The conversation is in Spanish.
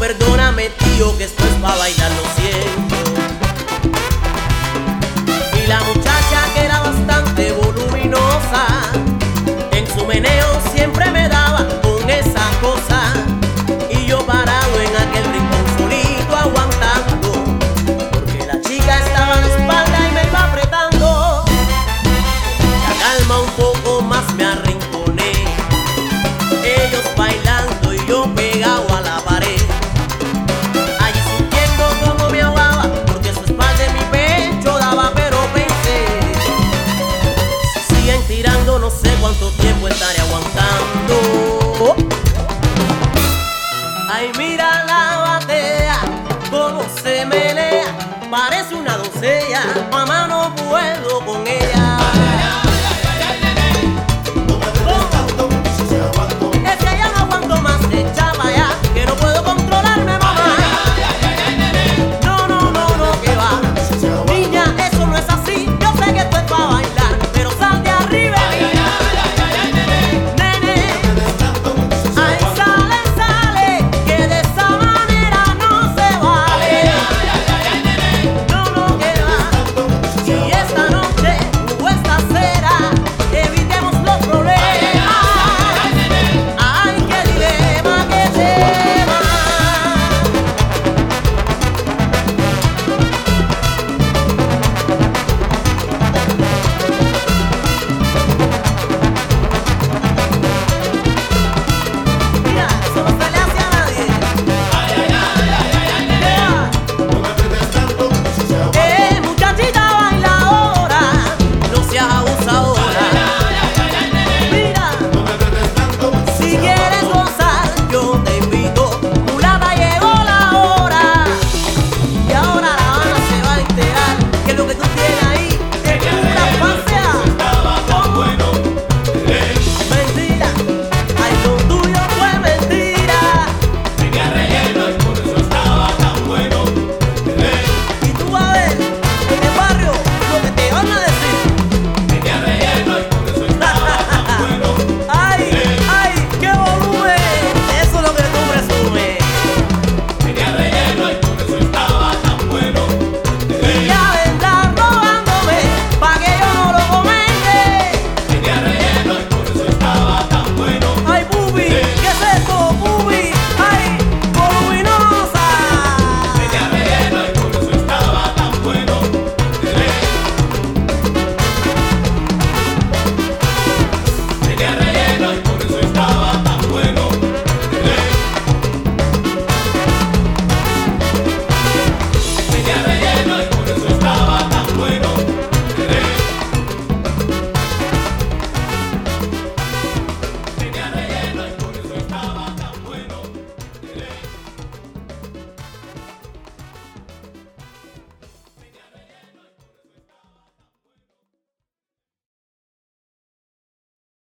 perdóname tío, que esto es pa' bailar, lo siento. Y la muchacha, que era bastante voluminosa, en su meneo siempre me daba con esa cosa. Y yo parado en aquel rincón solito aguantando, porque la chica estaba de espalda y me iba apretando. La calma un poco más me arrinconé, ellos bailando y yo pegado a la pared, allí sintiendo como me ahogaba, porque su espalda en mi pecho daba. Pero pensé, si siguen tirando no sé cuánto tiempo estaré aguantando. Ay, mi